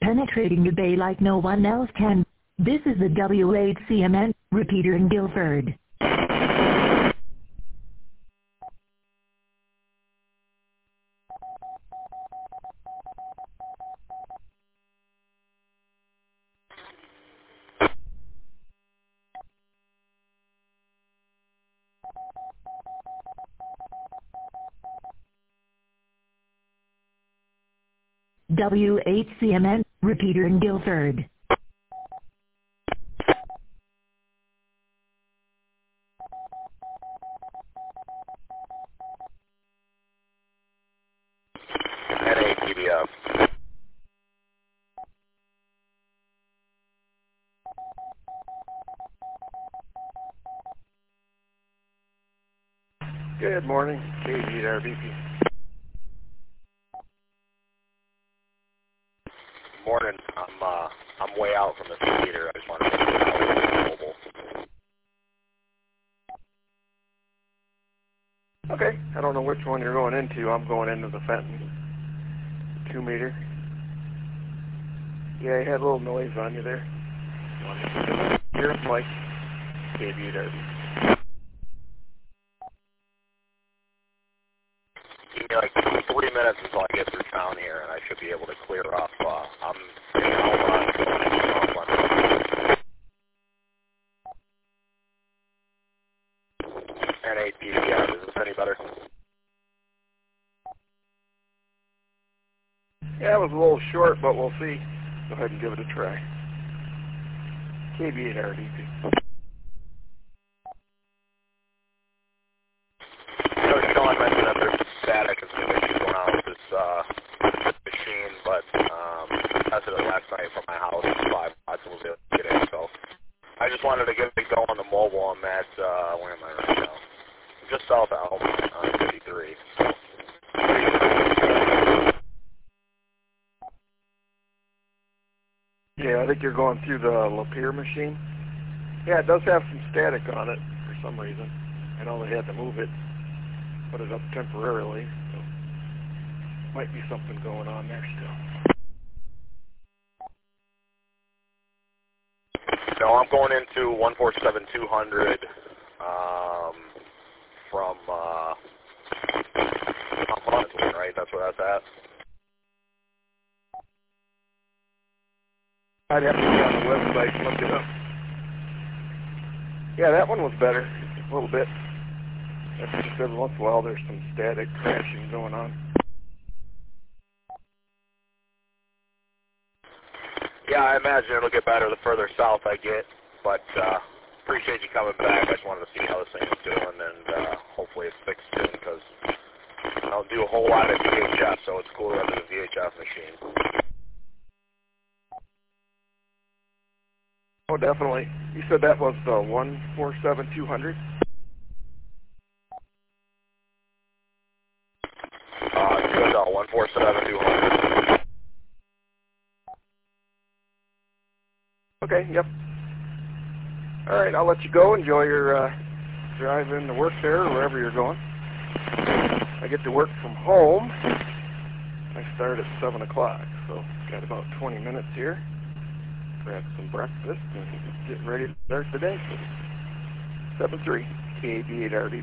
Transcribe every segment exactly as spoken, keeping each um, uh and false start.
penetrating the bay like no one else can. This is the W eight C M N repeater in Guilford. W eight C M N repeater in Guilford. N A P B F. Good morning, K V at R B P. Morning. I'm uh, I'm way out from the theater. I just wanted to get out mobile. Okay, I don't know which one you're going into. I'm going into the Fenton two meter. Yeah, you had a little noise on you there. Here's Mike, K V at R B P. Give me like three minutes until I get through town here, and I should be able to clear up. Uh, I'm staying out on N A P B F. Is this any better? Yeah, it was a little short, but we'll see. Go ahead and give it a try. K V at R B P. You know, Sean mentioned that there's static and some issues going on with this uh, machine, but um, tested it last night from my house. Five watts was able to get in, so I just wanted to get it going on the mobile. I'm at, uh, where am I right now? Just south of Elm on fifty-three. Yeah, I think you're going through the Lapeer machine. Yeah, it does have some static on it for some reason. I know they had to move it, put it up temporarily, so might be something going on there still. No, I'm going into one four seven two hundred um, from uh, Huntsville, right? That's where that's at. I'd have to get on the website and look it up. Yeah, that one was better, a little bit. That's just every once in a while there's some static crashing going on. Yeah, I imagine it'll get better the further south I get, but uh, appreciate you coming back. I just wanted to see how this thing was doing, and uh, hopefully it's fixed soon, because I don't do a whole lot of V H F, so it's cool to have a V H F machine. Oh, definitely. You said that was the one four seven two hundred? Uh, good, no, one four seven two hundred. Okay, yep. All right, I'll let you go. Enjoy your uh, drive in to work there or wherever you're going. I get to work from home. I start at seven o'clock, so got about twenty minutes here. Grab some breakfast and get ready to start the day. seven three, K V eight R D P.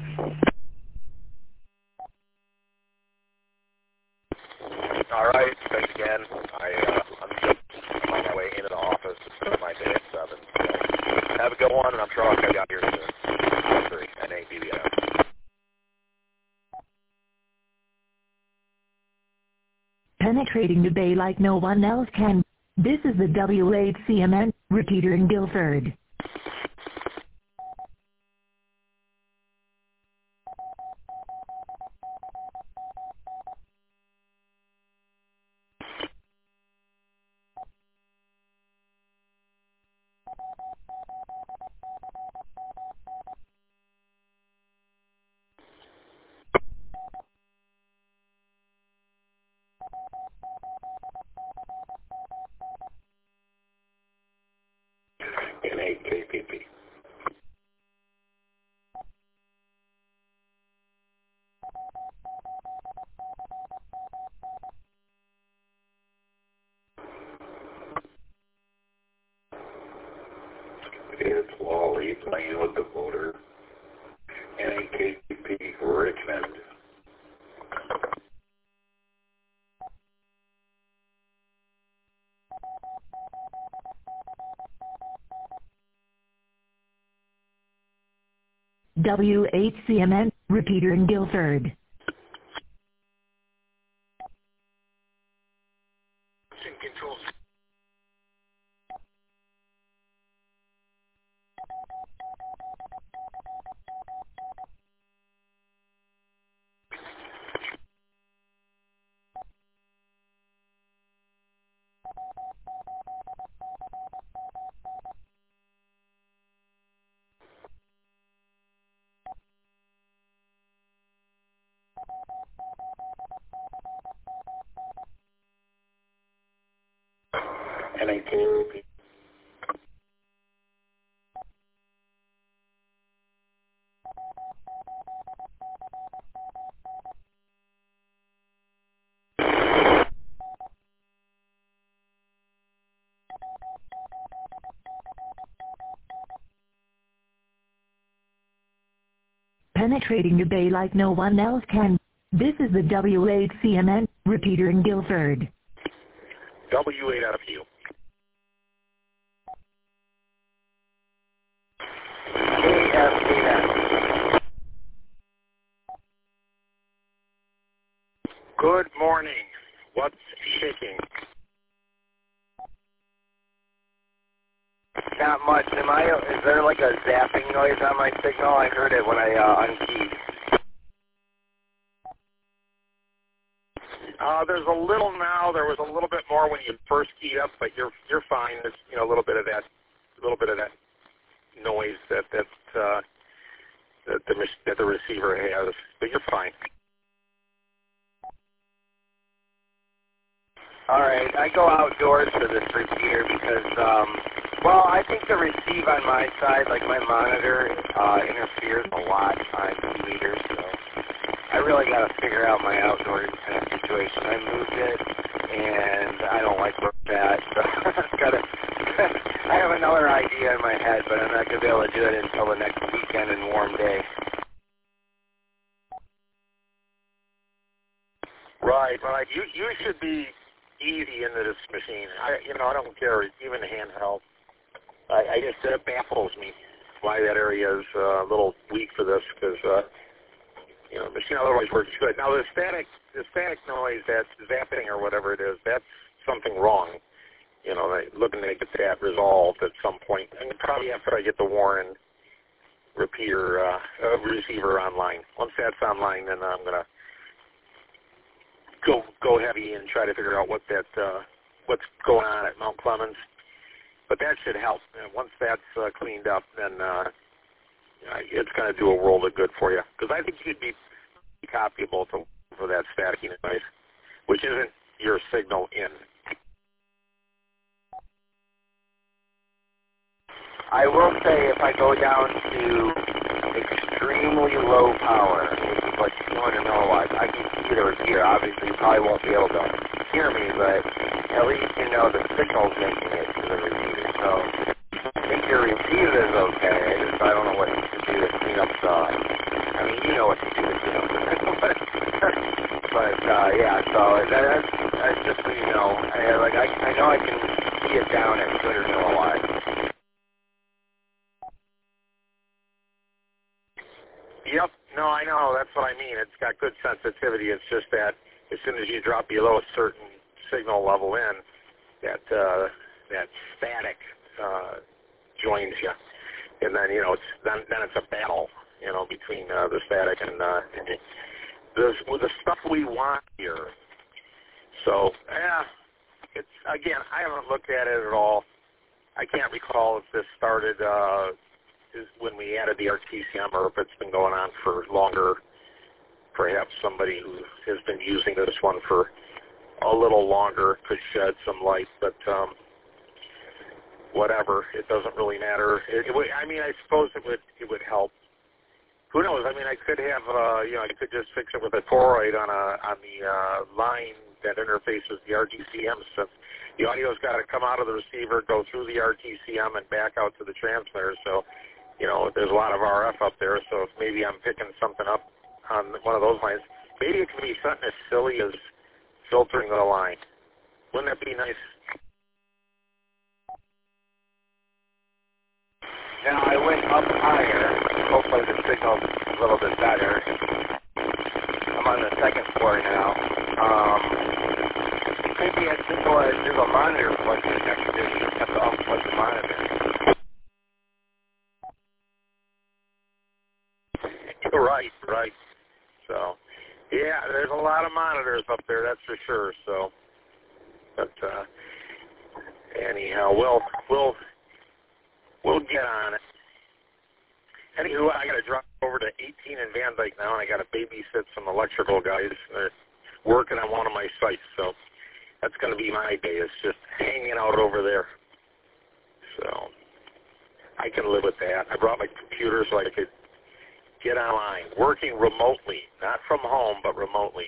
All right, thanks again. I, uh, I'm just on my way into the office to start my day at seven. So have a good one, and I'm sure I'll catch you out here soon. seven three, N A P B F. Penetrating the bay like no one else can. This is the W eight C M N repeater in Guilford. N A K P P. it's Wally playing with the motor. N A K P Richmond. W H C M N, repeater in Guilford. Controls. N A K P. Penetrating the bay like no one else can. This is the W H C M N, repeater in Guilford. W eight out of you. A F A N. Good morning. What's shaking? Not much. Am I? Is there like a zapping noise on my signal? I heard it when I uh, unkeyed. Uh, there's a little now. There was a little bit more when you first keyed up, but you're you're fine. There's you know a little bit of that, a little bit of that noise that that uh, that the that the receiver has, but you're fine. All right, I go outdoors for this repeater because, um, well, I think the receive on my side, like my monitor, uh, interferes a lot on key meters, so I really got to figure out my outdoor kind of situation. I moved it, and I don't like where it's at, so I've got to, I have another idea in my head, but I'm not going to be able to do it until the next weekend and warm day. Right, right. You you should be easy into this machine. I, you know, I don't care, even handheld. I, I just, it baffles me why that area is uh, a little weak for this, because, uh, you know, the machine otherwise works good. Now, the static, the static noise, that zapping or whatever it is, that's something wrong. You know, they, looking to get that resolved at some point, and probably after I get the Warren repeater, uh, uh, receiver online. Once that's online, then I'm going to go go heavy and try to figure out what that uh, what's going on at Mount Clemens. But that should help. And once that's uh, cleaned up, then uh, it's going to do a world of good for you. Because I think you'd be copyable to, for that staticky noise, which isn't your signal in. I will say if I go down to extremely low power, which is like two hundred milliwatts, I can see the repeater. Obviously, you probably won't be able to hear me, but at least you know the signal's making it to the repeater. So I think your receiver is okay. I just I don't know what to do to clean up the. I mean, you know what to do to clean up the signal, but but uh, yeah. So that, that's that's just so you know. I, like I I know I can see it down at two hundred milliwatts. Yep. No, I know. That's what I mean. It's got good sensitivity. It's just that as soon as you drop below a certain signal level in, that uh, that static uh, joins you, and then you know it's then then it's a battle, you know, between uh, the static and uh, the with the stuff we want here. So yeah, it's again I haven't looked at it at all. I can't recall if this started. Uh, is when we added the R T C M, or if it's been going on for longer. Perhaps somebody who has been using this one for a little longer could shed some light, but um, whatever, it doesn't really matter. It, it would, I mean, I suppose it would it would help. Who knows? I mean, I could have, uh, you know, I could just fix it with a toroid on a on the uh, line that interfaces the R T C M the audio's got to come out of the receiver, go through the R T C M, and back out to the transmitter. So, you know, there's a lot of R F up there. So if maybe I'm picking something up on one of those lines, maybe it can be something as silly as filtering the line. Wouldn't that be nice? Now I went up higher. Hopefully the signal's a little bit better. I'm on the second floor now. Um, it could be as simple as there's a monitor plugged in next to it. You just have to unplug the monitor. Right, right. So, yeah, there's a lot of monitors up there, that's for sure. So, but uh, anyhow, we'll we'll we'll get on it. Anywho, I got to drop over to eighteen in Van Dyke now, and I got to babysit some electrical guys. They're working on one of my sites, so that's going to be my day. It's just hanging out over there. So I can live with that. I brought my computer so I could get online, working remotely, not from home, but remotely.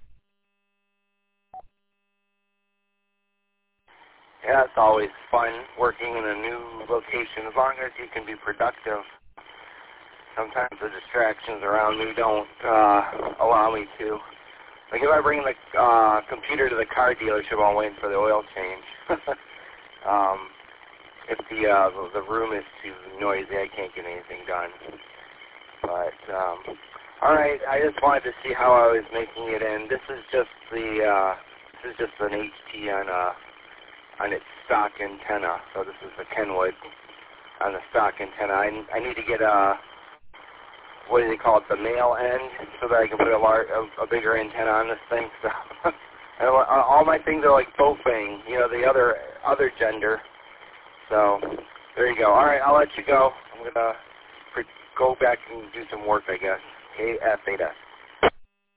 Yeah, it's always fun working in a new location as long as you can be productive. Sometimes the distractions around me don't uh, allow me to. Like if I bring the uh, computer to the car dealership, I'm waiting for the oil change. um, if the, uh, the the room is too noisy, I can't get anything done. But um, all right, I just wanted to see how I was making it in. This is just the uh, this is just an H T on uh, on its stock antenna. So this is the Kenwood on the stock antenna. I, I need to get a what do they call it, the male end, so that I can put a, large, a, a bigger antenna on this thing. So and all my things are like Bofang, you know, the other other gender. So there you go. All right, I'll let you go. I'm gonna go back and do some work, I guess. K F eight S.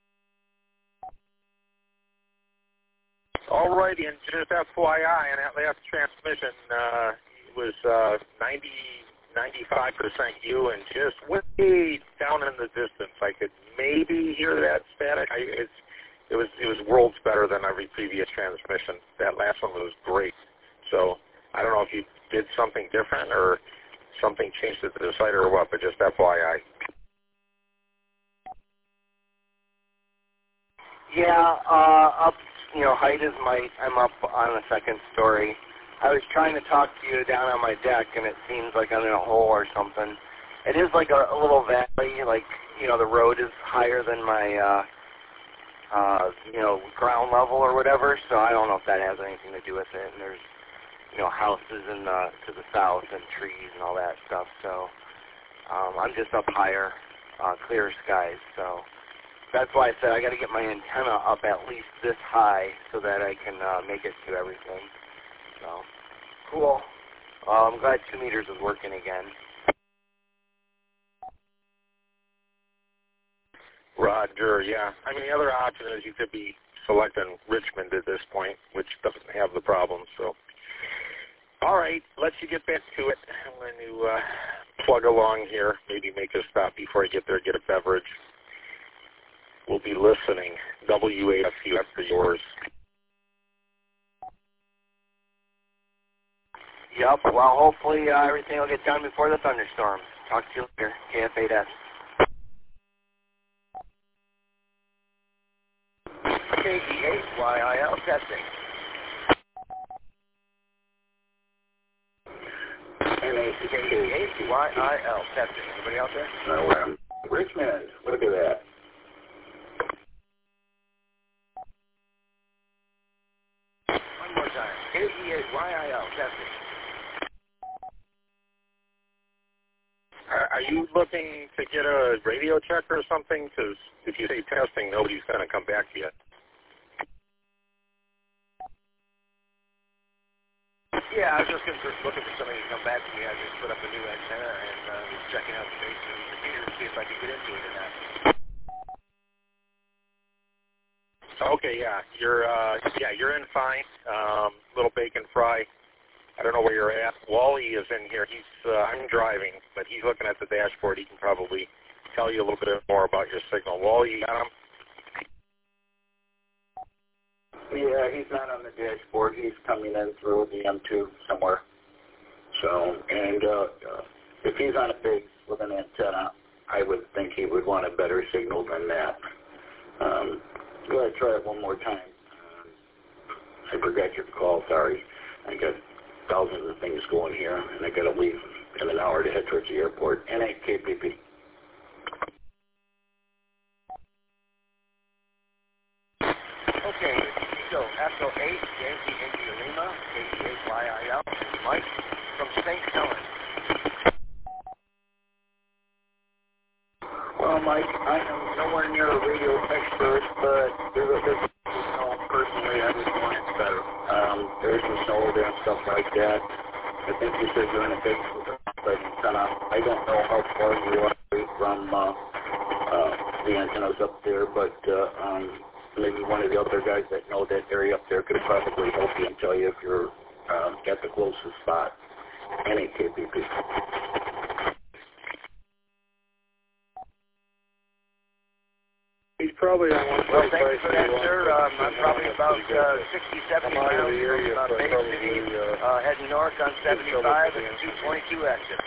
All righty, and just F Y I, on that last transmission, uh, it was uh, ninety, ninety-five percent you, and just way down in the distance, I could maybe hear that static. I, it's, it was it was worlds better than every previous transmission. That last one was great. So I don't know if you did something different or something changed at the site or what, but just F Y I. Yeah, uh, up, you know, height is my, I'm up on the second story. I was trying to talk to you down on my deck, and it seems like I'm in a hole or something. It is like a, a little valley, like, you know, the road is higher than my, uh, uh, you know, ground level or whatever, so I don't know if that has anything to do with it. And there's, you know, houses in the, to the south and trees and all that stuff, so um, I'm just up higher, uh, clear skies, so that's why I said I got to get my antenna up at least this high so that I can uh, make it to everything. So, cool. Uh, I'm glad two meters is working again. Roger, yeah. I mean, the other option is you could be selecting Richmond at this point, which doesn't have the problem, so. All right, let's you get back to it. I'm going to uh, plug along here, maybe make a stop before I get there, get a beverage. We'll be listening. W A F U after yours. Yep, well, hopefully uh, everything will get done before the thunderstorm. Talk to you later. K F eight S. K E H Y I L testing. K E H Y I L testing. Anybody out there? No, well, Richmond, look at that. One more time. K E H Y I L testing. Are, are you looking to get a radio check or something? Because if you say testing, nobody's going to come back to you. Yeah, I was just looking for, looking for somebody to come back to me. I just put up a new antenna and uh, was checking out the basement of the computer to see if I could get into it or not. Okay, yeah, you're uh, yeah, you're in fine. Um, little bacon fry. I don't know where you're at. Wally is in here. He's uh, I'm driving, but he's looking at the dashboard. He can probably tell you a little bit more about your signal. Wally, you got him? Yeah, he's not on the dashboard. He's coming in through the M two somewhere. So, and uh, uh, if he's on a base with an antenna, I would think he would want a better signal than that. Um, go ahead, try it one more time. Uh, I forgot your call, sorry. I got thousands of things going here, and I got to leave in an hour to head towards the airport. N eight K P P. Okay, so Echo eight, Yankee India Lima, eighty-eight Y I L, Mike from Saint Helens. Well, Mike, I am nowhere near a radio expert, but there's a, there's, you know, personally, I would want it better. Um, there's some snow there and stuff like that. I think you said you're in a big antenna. I don't know how far you are from uh, uh, the antennas up there, but uh, um, maybe one of the other guys that know that area up there could probably help you and tell you if you're uh, at the closest spot. N eight K P P. He's probably on one Well, forty-five. thanks for that, sir. Um, I'm probably about uh, sixty, seventy miles from uh, Bay City, uh, heading north on seventy-five and two twenty-two exit.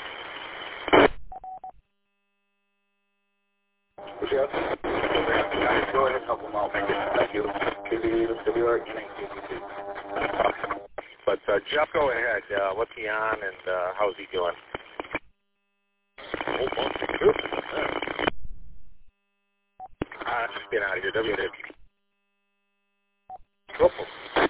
Jeff, go ahead and help him out. Thank you. Thank you. W R N A K P P. But uh, Jeff, go ahead. Uh, what's he on, and uh, how's he doing? Oh, well, good. Uh, just get out of here. W W. Couple.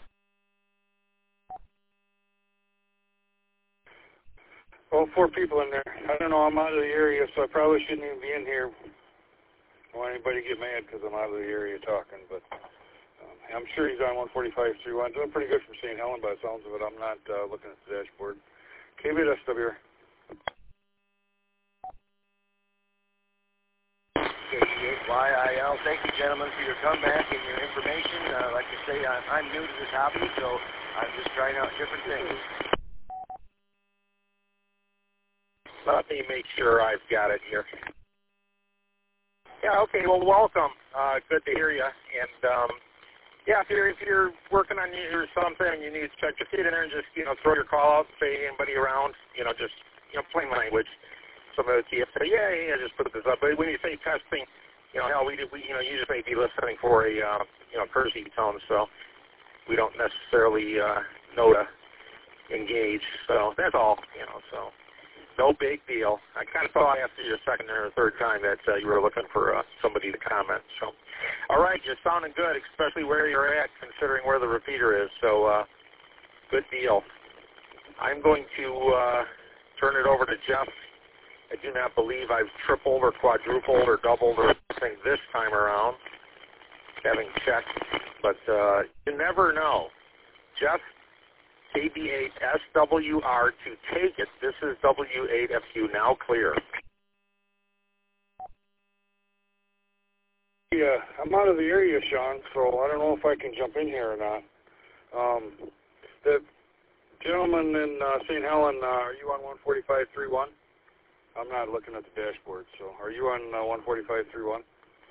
Well, four people in there. I don't know. I'm out of the area, so I probably shouldn't even be in here. I don't want anybody to get mad because I'm out of the area talking, but um, I'm sure he's on one forty-five three one. Doing pretty good from Saint Helen by the sounds of it. I'm not uh, looking at the dashboard. K B S W R. eighty-eight Y I L. Thank you, gentlemen, for your comeback and your information. Uh, like I say, I'm, I'm new to this hobby, so I'm just trying out different things. Let me make sure I've got it here. Yeah, okay, well, welcome. Uh, good to hear you. And, um, yeah, if you're, if you're working on your something and you need to check, just get in there and just, you know, throw your call out, say anybody around, you know, just, you know, plain language. Some of the T F say, yeah, yeah, just put this up. But when you say testing, you know, hell, we, we you know, you just may be listening for a, uh, you know, courtesy tone, so we don't necessarily uh, know to engage. So that's all, you know, so. No big deal. I kind of thought after your second or third time that uh, you were looking for uh, somebody to comment. So, all right, you're sounding good, especially where you're at, considering where the repeater is. So, uh, good deal. I'm going to uh, turn it over to Jeff. I do not believe I've tripled or quadrupled or doubled or anything this time around, having checked. But uh, you never know. Jeff, K B eight S W R to take it. This is W eight F U now clear. Yeah, I'm out of the area, Sean, so I don't know if I can jump in here or not. Um, the gentleman in uh, Saint Helen, uh, are you on one forty-five three one? I'm not looking at the dashboard, so are you on uh, one forty-five three one?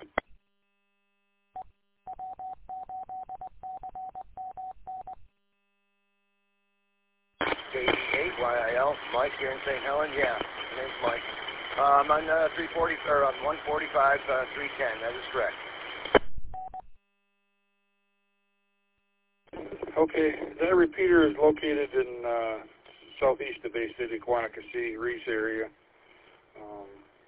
eighty-eight Y I L, Mike here in Saint Helen. Yeah, my name's Mike. Uh, I'm on uh, three forty or on one forty-five three ten. That is correct. Okay, that repeater is located in uh, southeast of Bay City, Quanakasi, Reese area. Um,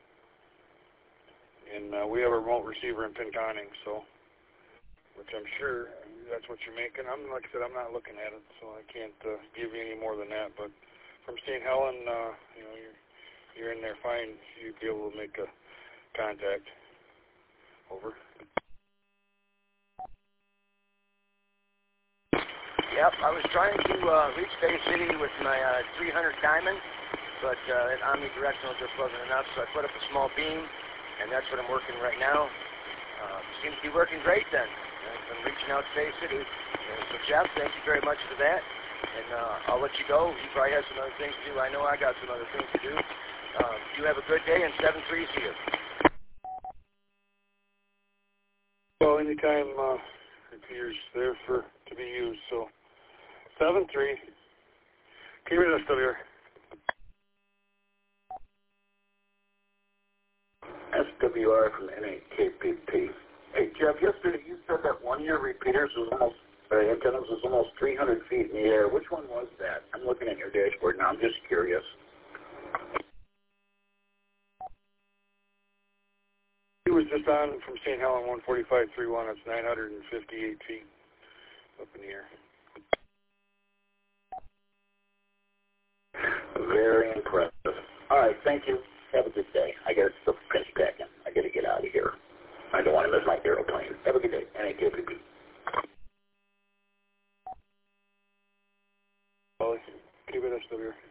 and uh, we have a remote receiver in Pinconning, so, which I'm sure that's what you're making. I'm like I said, I'm not looking at it, so I can't uh, give you any more than that. But from Saint Helen, uh, you know, you're you're in there fine. You'd be able to make a contact. Over. Yep, I was trying to uh, reach Bay City with my uh, three hundred diamond, but uh, that omnidirectional just wasn't enough, so I put up a small beam, and that's what I'm working right now. Uh, seems to be working great then. I'm reaching out to Bay City. Uh, so, Jeff, thank you very much for that. And uh, I'll let you go. You probably have some other things to do. I know I got some other things to do. Um, you have a good day, and seven three see you. Well, anytime uh, repeaters there for to be used. So seven three. Keep it S W R. S W R from N A K P P. Hey Jeff, yesterday you said that one of your repeaters was almost uh, antennas was almost three hundred feet in the air. Which one was that? I'm looking at your dashboard now. I'm just curious. He was just on from Saint Helen one forty-five point three one. It's nine hundred fifty-eight feet up in the air. Very impressive. All right, thank you. Have a good day. I got to finish packing. I got to get out of here. I don't want to miss my aeroplane. Have a good day. N A K P P. Ollie, keep it S W R.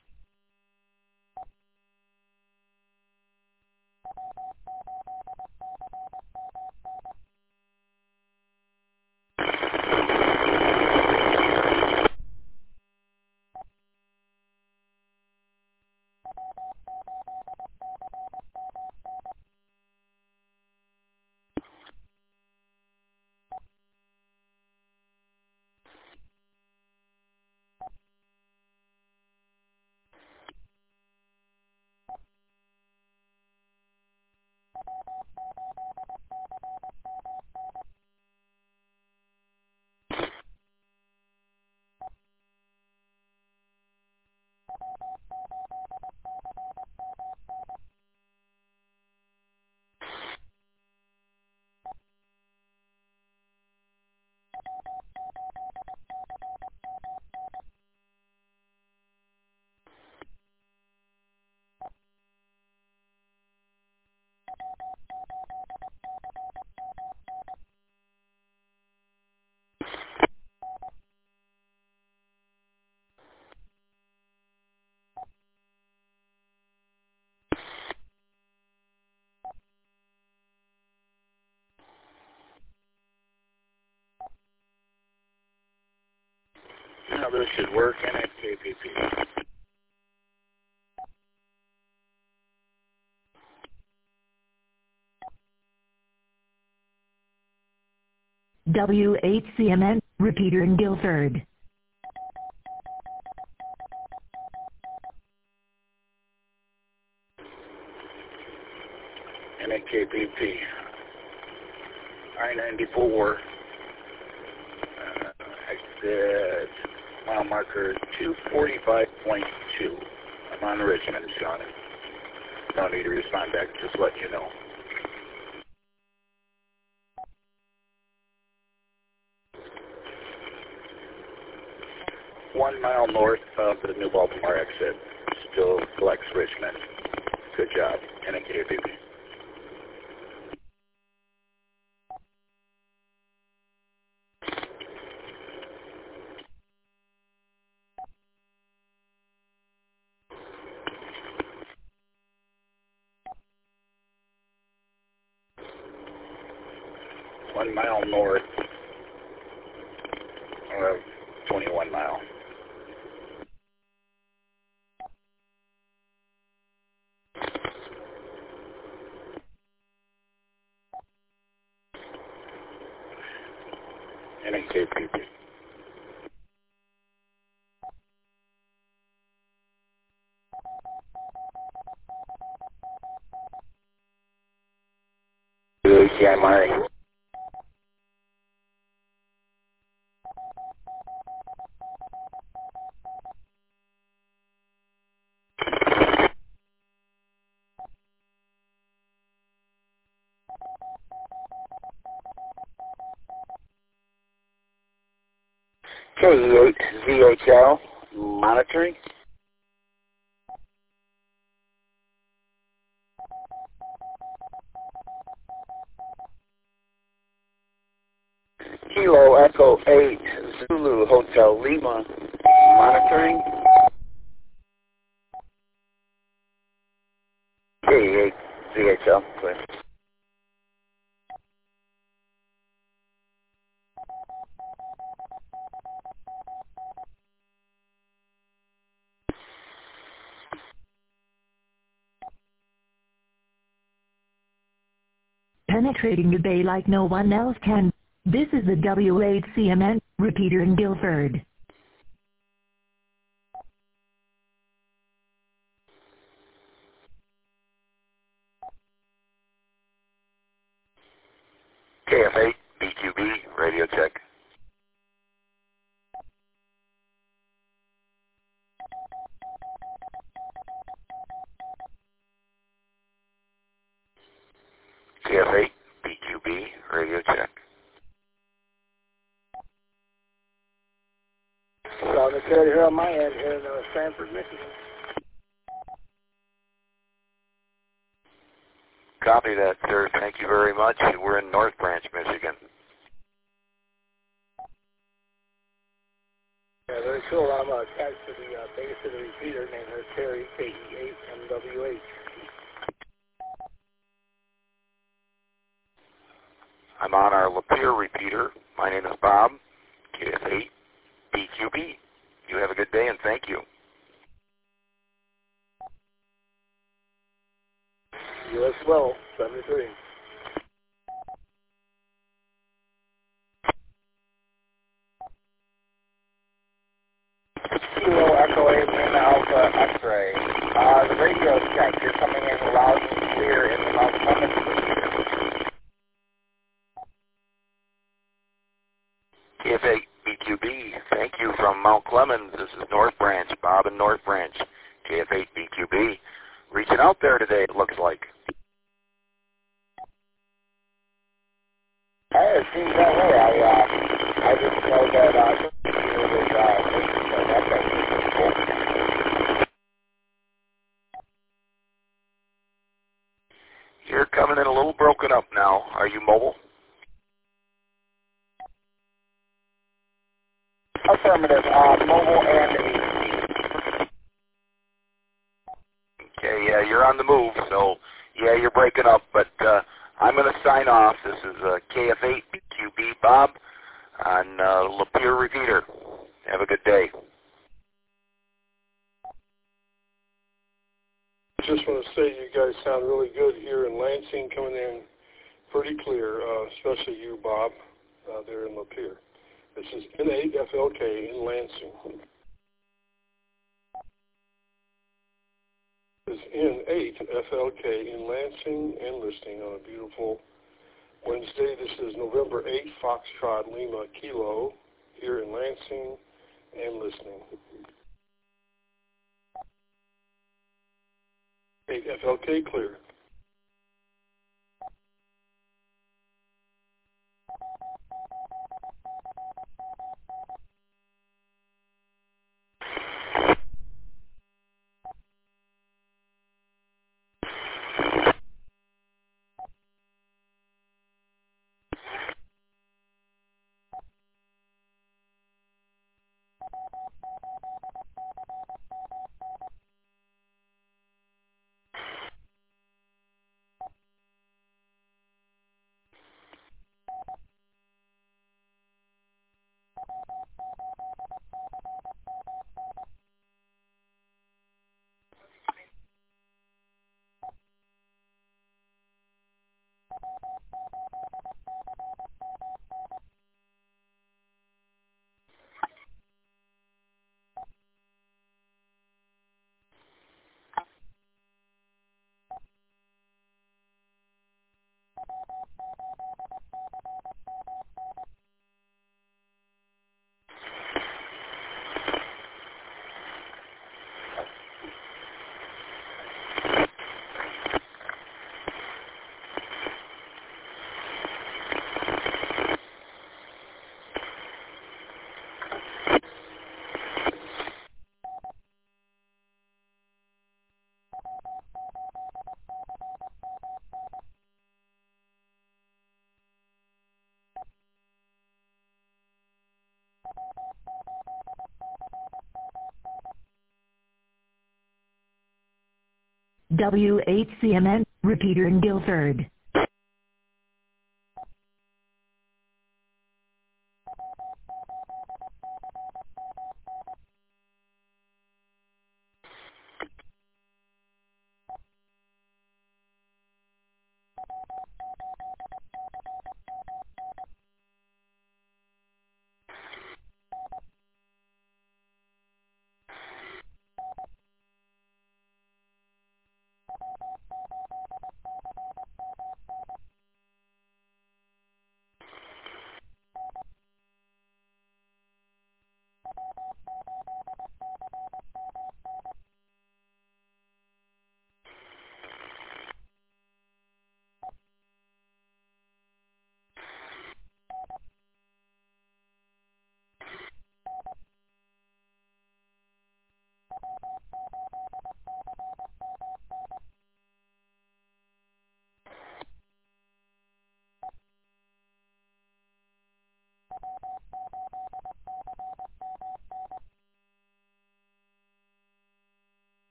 Now this should work. N A K P P. W H C M N, repeater in Guilford. N A K P P. I ninety-four. Uh, exit mile marker two forty-five point two. I'm on Richmond, Sean. Don't need to respond back. Just let you know. One mile north of the New Baltimore exit. Still flex Richmond. Good job. N A K P P. One mile north of twenty-one mile. N A K P P. Yeah, my K Z H L monitoring. Kilo Echo eight Zulu Hotel Lima monitoring. K eight Z H L, clear. Penetrating the bay like no one else can. This is the W eight C M N repeater in Guilford. K F eight, B Q B, radio check. K F eight, B Q B, radio check. So the carrier here on my end in uh, Sanford, Michigan. Copy that, sir. Thank you very much. We're in North Branch, Michigan. Yeah, very cool. I'm uh, attached to the uh, base of the repeater named as Terry, K E eight M W H. I'm on our Lapeer repeater. My name is Bob, K F eight, B Q B. You have a good day and thank you. U S well, seventy-three. Kilo Echo eight Lima Alpha X-ray. Uh, the radio check, you're coming in loud and clear in the Mount Clemens repeater. K F eight, B Q B, thank you from Mount Clemens. This is North Branch, Bob in North Branch. K F eight, B Q B. Reaching out there today, it looks like. Hey, it seems that way. I, uh, I just know that, uh, it was, uh, that's actually cool. You're coming in a little broken up now. Are you mobile? Affirmative, uh, mobile and A C. Okay, yeah, you're on the move, so, yeah, you're breaking up, but, uh, I'm going to sign off. This is uh, K F eight B Q B Bob on uh, Lapeer Repeater. Have a good day. I just want to say you guys sound really good here in Lansing, coming in pretty clear, uh, especially you, Bob, uh, there in Lapeer. This is N eight F L K in Lansing. This is N eight F L K in Lansing and listening on a beautiful Wednesday. This is November eighth, Foxtrot Lima Kilo here in Lansing and listening. eight F L K clear. W eight C M N repeater in Guilford.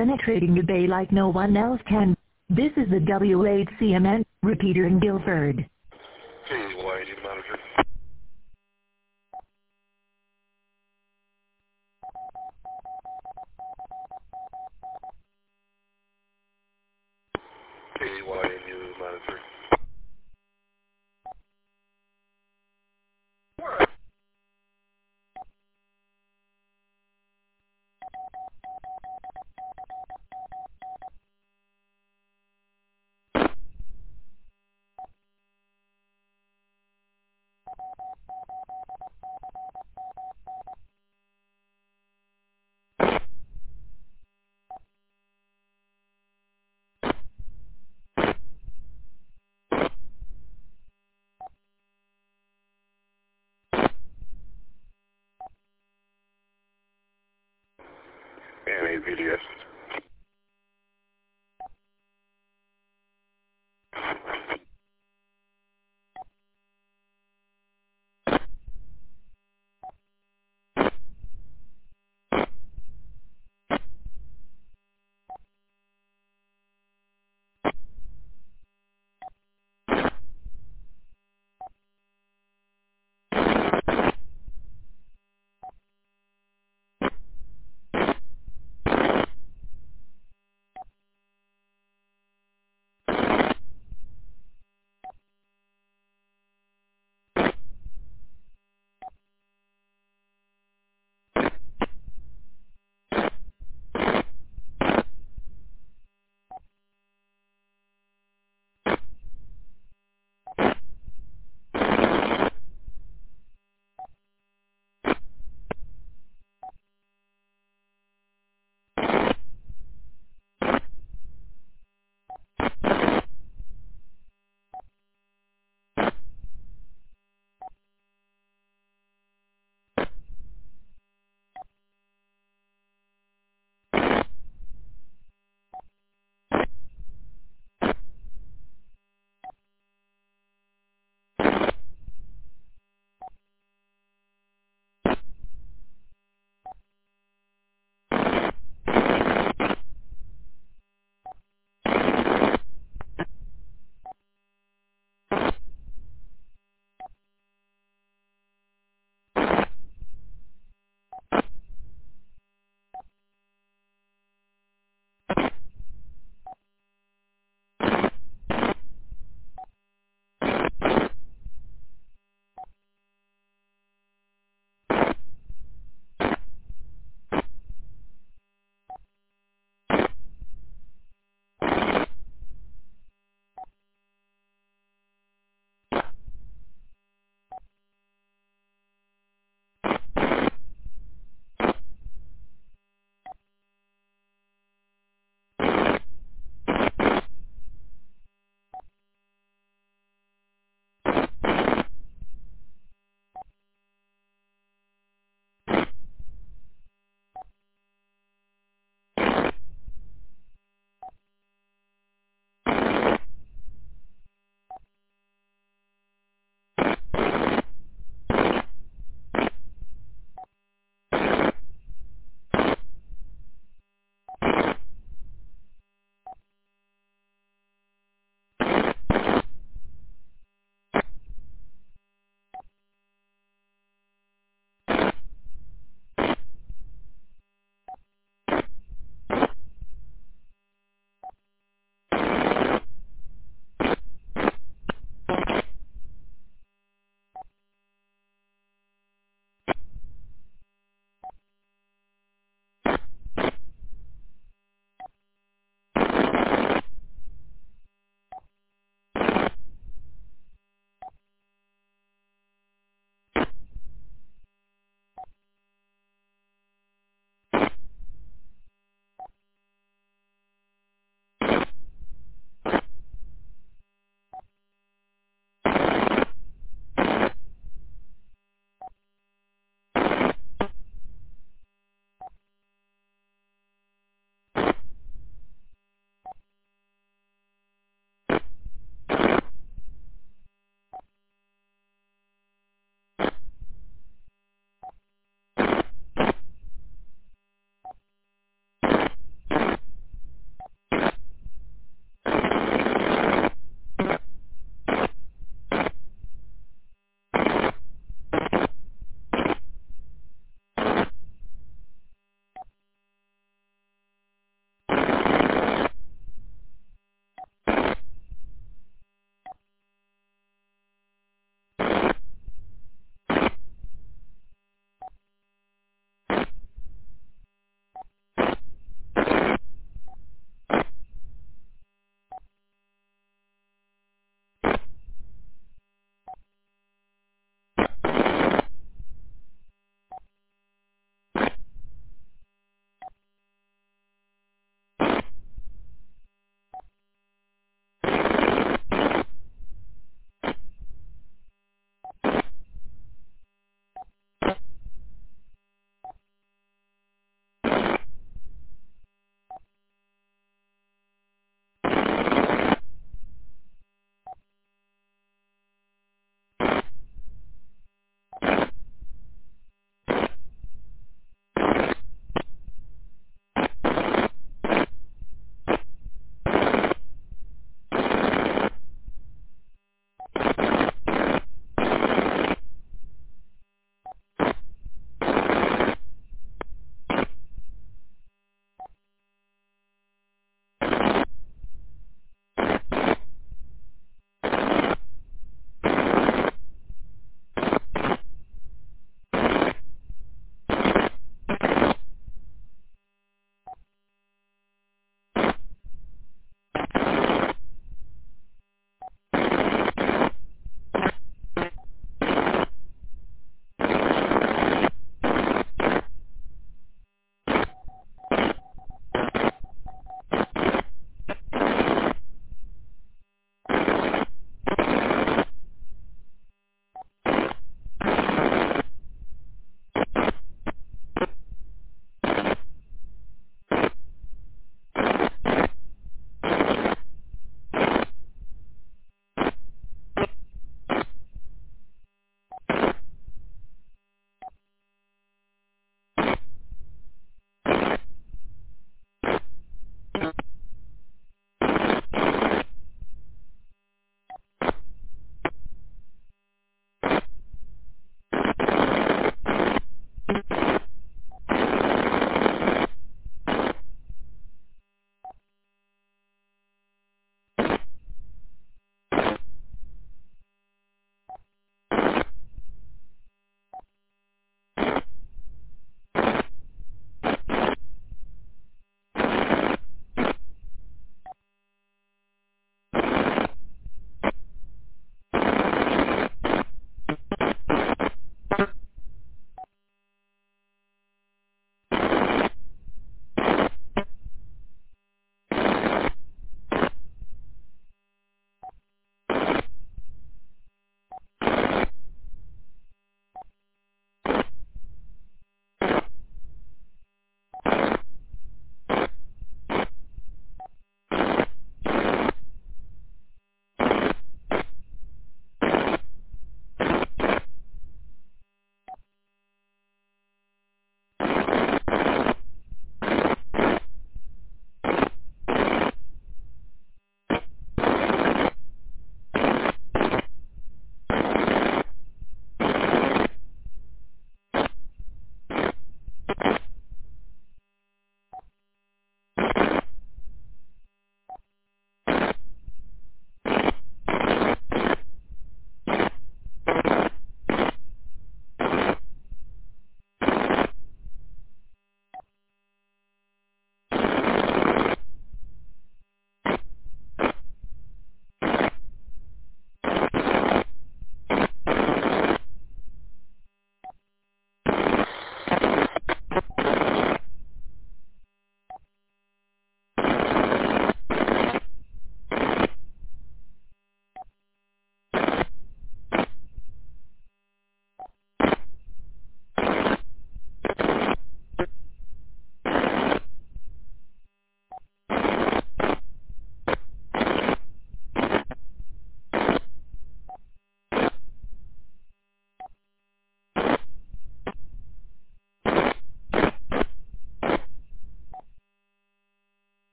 penetrating the bay like no one else can. This is the W eight C M N repeater in Guilford. K Y D monitor. K Y D monitor.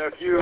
Matthew.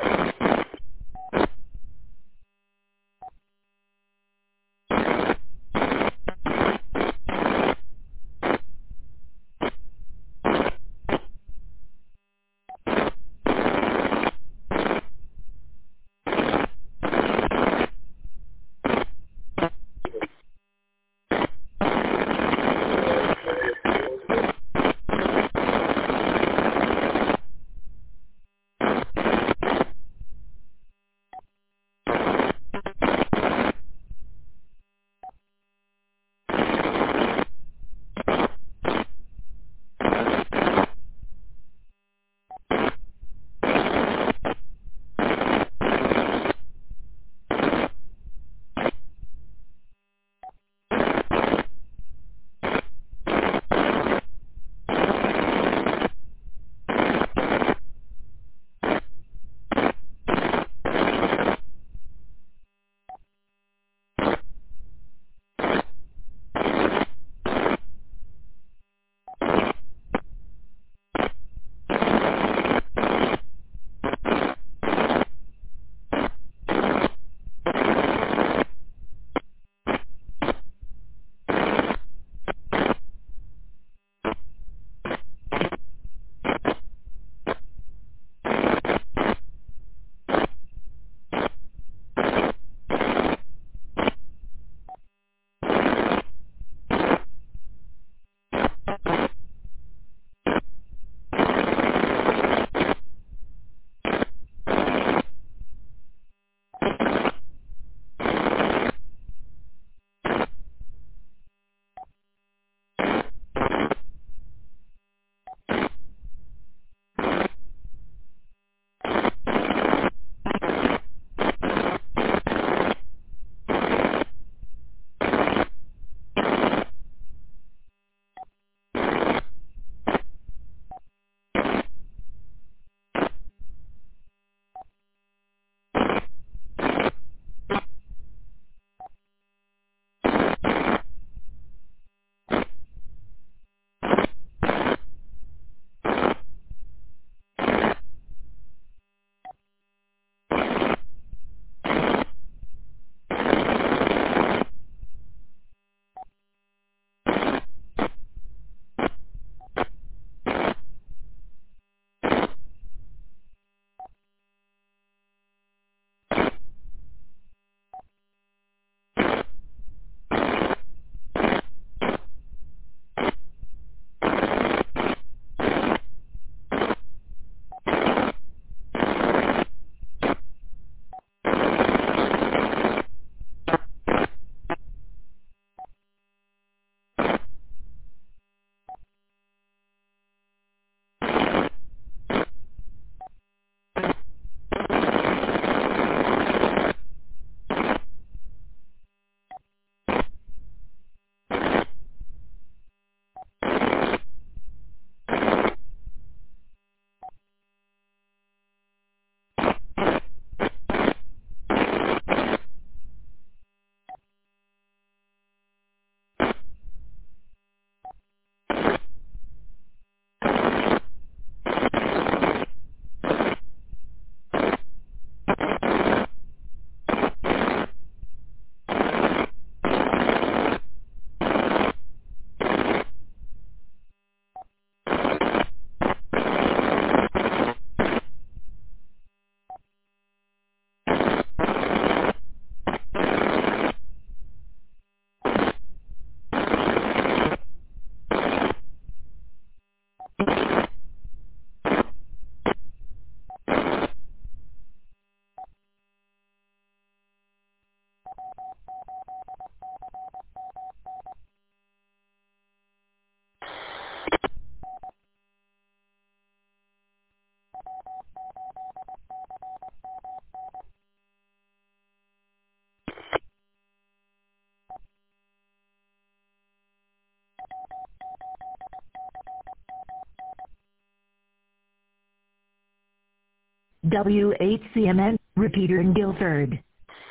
W H C M N, repeater in Guilford.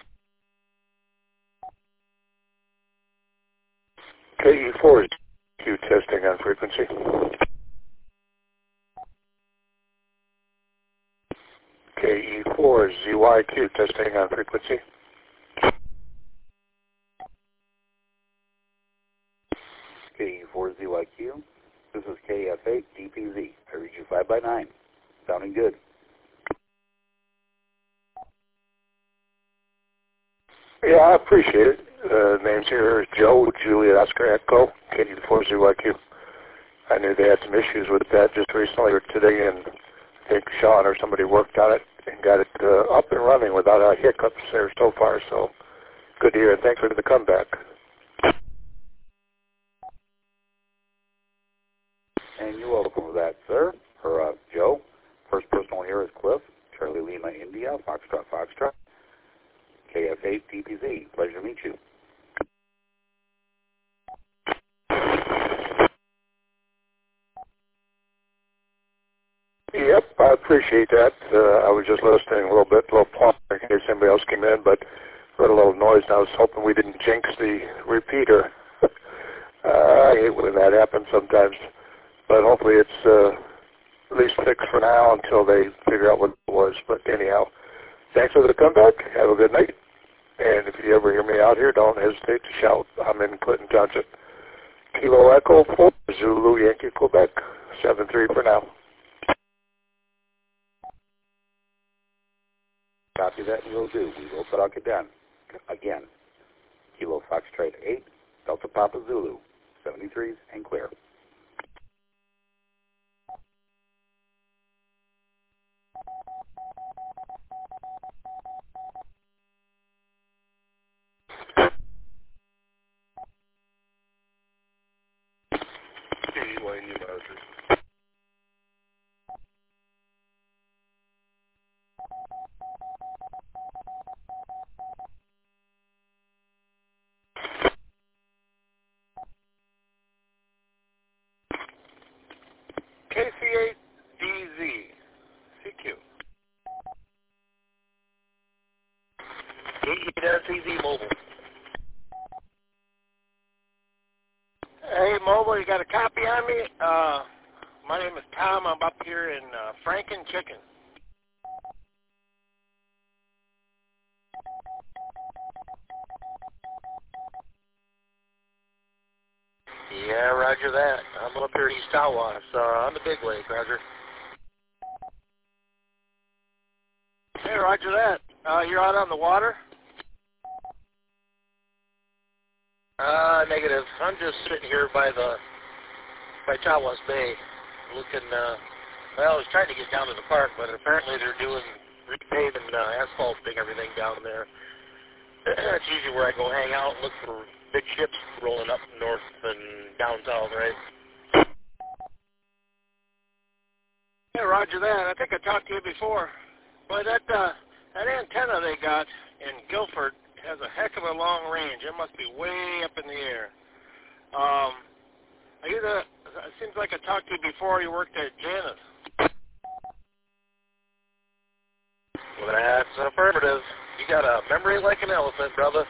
K E four, Q testing on frequency. K E four Z Y Q, testing on frequency. K E four Z Y Q, this is K F eight D P Z. I read you five by nine. Sounding good. Yeah, I appreciate it. Uh, names here is Joe, Juliet, Oscar, Echo, K E four Z Y Q. I knew they had some issues with that just recently or today, and I think Sean or somebody worked on it and got it uh, up and running without uh, hiccups there so far, so good to hear, and thanks for the comeback. And you're welcome for that, sir, or uh, Joe. First personal here is Cliff, Charlie Lima, India, Foxtrot, Foxtrot, K F eight D P Z. Pleasure to meet you. Yep, I appreciate that. Uh, I was just listening a little bit, a little plump in case somebody else came in, but heard a little noise, and I was hoping we didn't jinx the repeater. uh, I hate when that happens sometimes, but hopefully it's uh, at least fixed for now until they figure out what it was. But anyhow, thanks for the comeback. Have a good night. And if you ever hear me out here, don't hesitate to shout. I'm in Clinton Township. Kilo Echo four, Zulu Yankee Quebec, seven three for now. Copy that, we will do. We will talk it down. Again, Kilo Foxtrot eight, Delta Papa Zulu, seventy-threes and clear. K C eight D Z, C Q. K eight S E Z Mobile. Hey, Mobile, you got a copy on me? Uh, my name is Tom. I'm up here in uh, Franken Chicken. Yeah, roger that. I'm up here in East Tawas, uh, on the big lake, roger. Hey, roger that. Uh, you're out on the water? Uh, negative. I'm just sitting here by the, by Tawas Bay, looking, uh, well, I was trying to get down to the park, but apparently they're doing, repaving, uh, asphalting everything down there. That's usually where I go hang out and look for big ships rolling up north and down south, right? Hey, roger that. I think I talked to you before. Boy, that, uh, that antenna they got in Guilford has a heck of a long range. It must be way up in the air. Um, are you the, it seems like I talked to you before you worked at Janus. Well, that's an affirmative. You got a memory like an elephant, brother.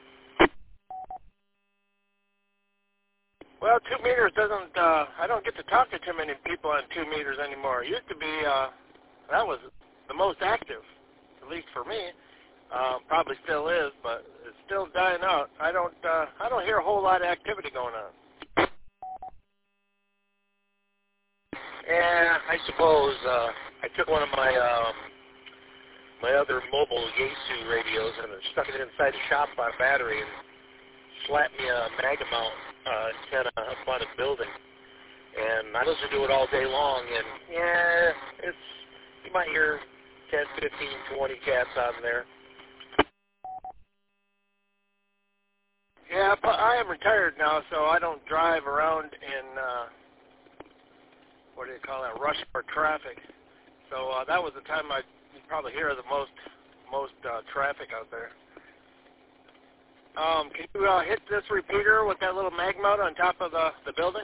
Well, two meters doesn't, uh, I don't get to talk to too many people on two meters anymore. It used to be, uh, that was the most active, at least for me. Uh, probably still is, but it's still dying out. I don't, uh, I don't hear a whole lot of activity going on. Yeah, I suppose, uh, I took one of my, um, my other mobile Yaesu radios and I stuck it inside the shop on a battery and slapped me a Mega Mount uh, antenna up on a building. And I listen to it all day long, and yeah, it's, you might hear ten, fifteen, twenty cats on there. Yeah, but I am retired now, so I don't drive around in, uh, what do you call that, rush hour traffic. So uh, that was the time I probably hear the most most uh, traffic out there. Um, can you uh, hit this repeater with that little mag mount on top of the, the building?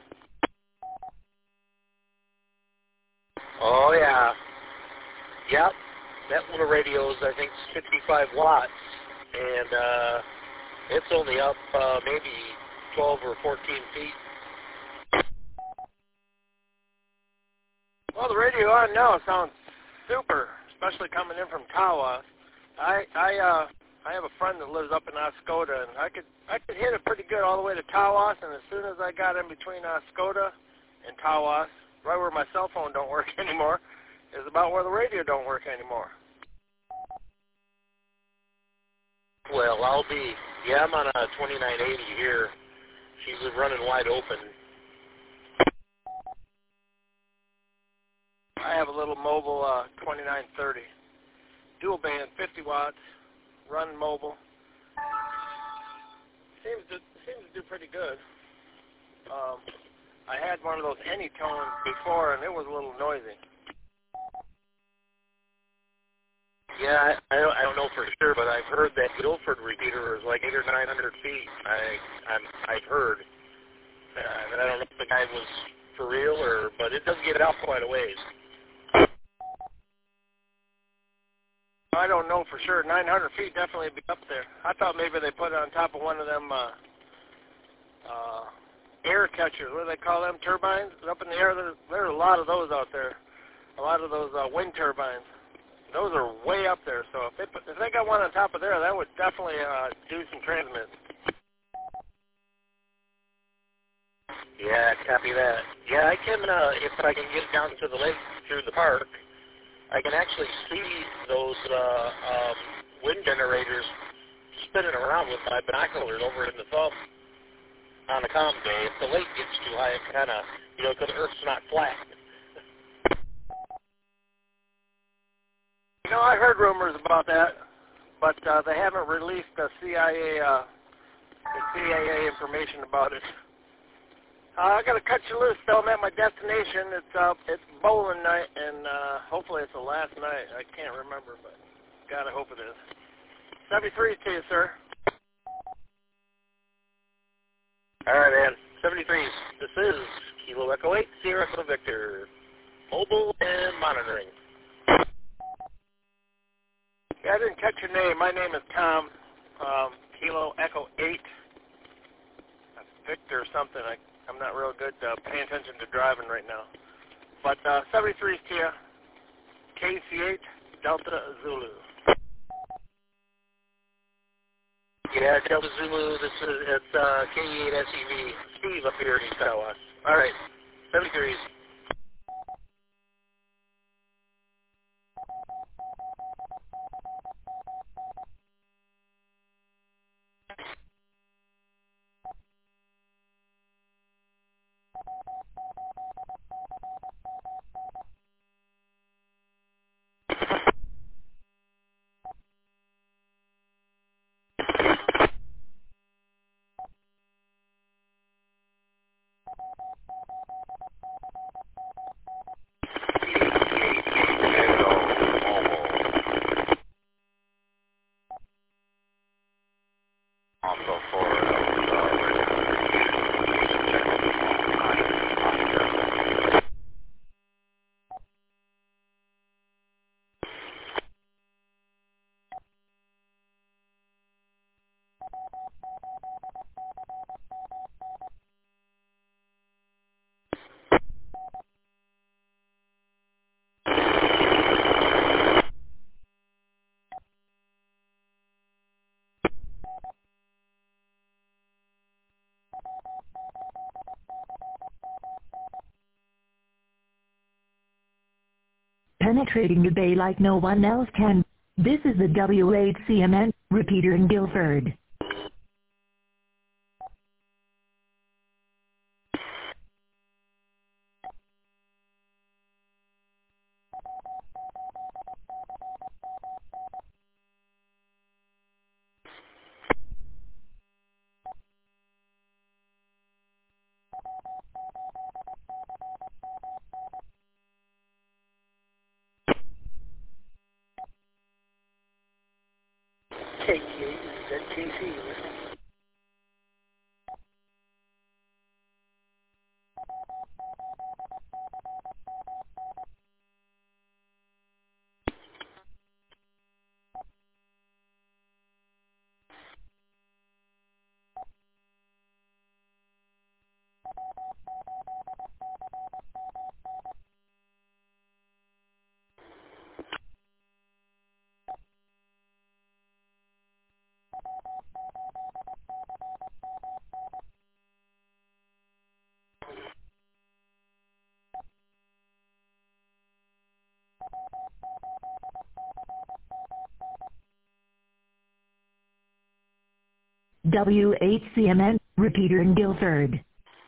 Oh, yeah. Yep. That little radio is, I think, fifty-five watts, and uh, it's only up uh, maybe twelve or fourteen feet. Well, the radio on now sounds super especially coming in from Tawas. I I uh I have a friend that lives up in Oscoda, and I could I could hit it pretty good all the way to Tawas, and as soon as I got in between Oscoda and Tawas, right where my cell phone don't work anymore, is about where the radio don't work anymore. Well, I'll be, yeah, I'm on a twenty-nine eighty here. She's running wide open. I have a little mobile uh, twenty-nine thirty. Dual band, fifty watts, run mobile. Seems to seems to do pretty good. Um, I had one of those Anytone before, and it was a little noisy. Yeah, I, I, don't, I don't know for sure, but I've heard that Guilford repeater is like eight or nine hundred feet. I I'm, I've heard. Uh, and I don't know if the guy was for real or, but it does get out quite a ways. I don't know for sure. nine hundred feet definitely be up there. I thought maybe they put it on top of one of them uh, uh, air catchers. What do they call them? Turbines? Up in the air. There's, there's a lot of those out there. A lot of those uh, wind turbines. Those are way up there. So if they put, if they got one on top of there, that would definitely uh, do some transmits. Yeah, copy that. Yeah, I can, uh, if I can get down to the lake through the park, I can actually see those uh, um, wind generators spinning around with my binoculars over in the thumb on a calm day. If the lake gets too high, it kind of, you know, because the Earth's not flat. You know, I heard rumors about that, but uh, they haven't released the C I A, uh, the C I A information about it. Uh, I got to cut you loose, though. I'm at my destination. It's uh, it's bowling night, and uh, hopefully it's the last night. I can't remember, but God, I hope it is. seventy-three to you, sir. All right, man. seventy-threes. This is Kilo Echo eight, Sierra Echo Victor. Mobile and monitoring. Yeah, I didn't catch your name. My name is Tom. Um, Kilo Echo eight. That's Victor something. I, I'm not real good uh, paying attention to driving right now. But uh, seventy-threes to you. K C eight, Delta Zulu. Yeah, Delta Zulu. This is it's uh, K eight S E V. Steve up here in East Iowa. All right, seventy-threes. Penetrating the bay like no one else can. This is the W eight C M N repeater in Guilford. K eight, is that K C? W H C M N, repeater in Guilford.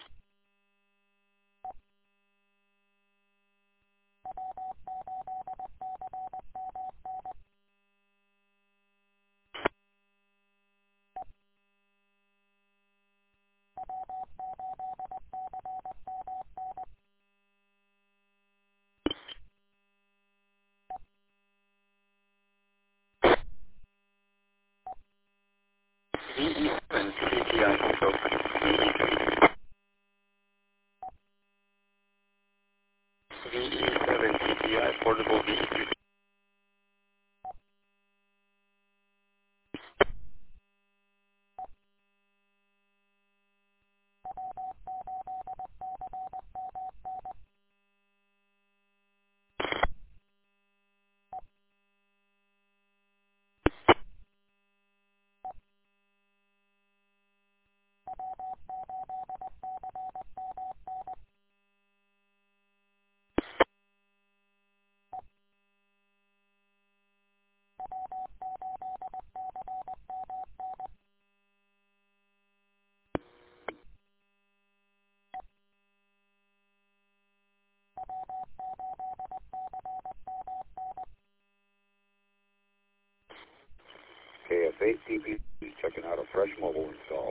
V E seven T T I V E seven T T I portable V E two. K F eight T V checking out a fresh mobile install.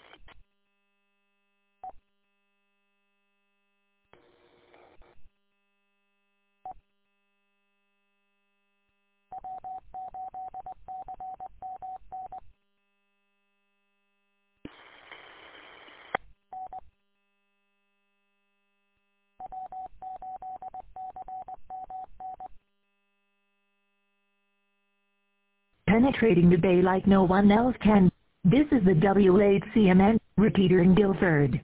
Penetrating the bay like no one else can. This is the W H C M N, repeater in Guilford.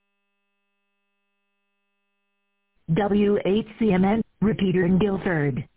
W H C M N, repeater in Guilford.